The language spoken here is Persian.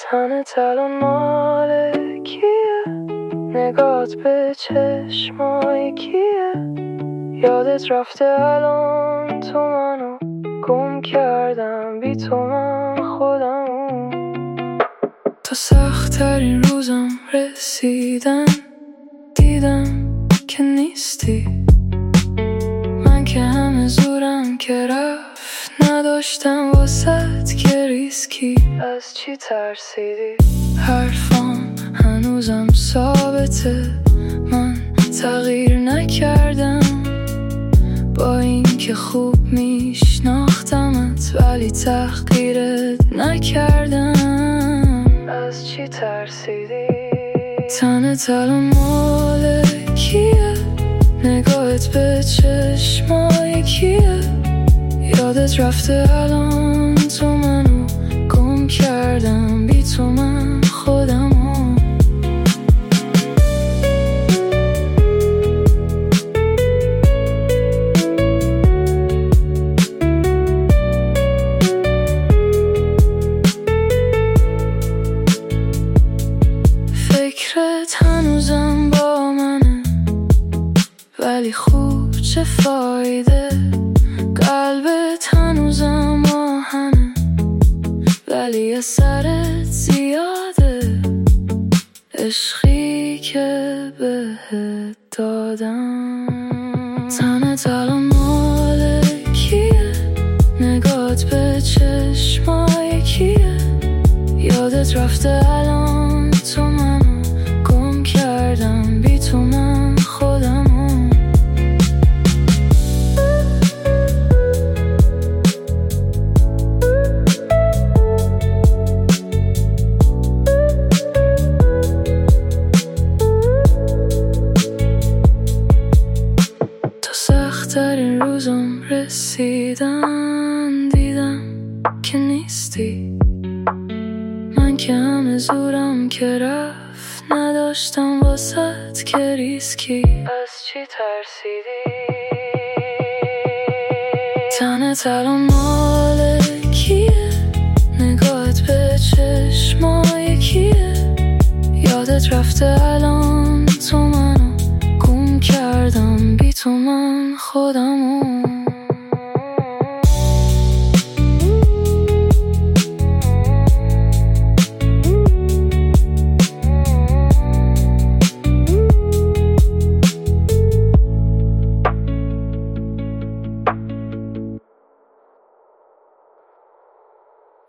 تنت الان مال کیه؟ نگات به چشمای کیه؟ یادت رفته الان تو منو گم کردم، بی تو من خودمو. تا سخت‌ترین روزم رسیدن دیدم که نیستی. من که همه زورم که رفت نداشتم واسط که ریسکی. از چی ترسیدی؟ حرفام هنوزم ثابته، من تغییر نکردم. با این که خوب میشناختمت ولی تحقیرت نکردم. از چی ترسیدی؟ تنت الان مال کیه؟ نگاهت به چشمای کیه؟ یادت رفته الان تو منو گم کردم، بی تو من خودمو. فکرت هنوزم با منه ولی خوب چه فایده. قلبت هنوزم آهنه ولی اثرت زیاده. عشقی که بهت دادم. تنت الان مال کیه؟ نگات به چشمای کیه؟ یادت رفته الان تو منو گم کردم، بی تو من خودمو. تا سخت‌ترین روزم رسیدن دیدم که نیستی. من که همه زورم که رفت نداشتم واسط که ریسکی. از چی ترسیدی؟ تنت الان مال کیه؟ نگاهت به چشمای کیه؟ یادت رفته الان تو منو گم کردم، بی تو من خودمو.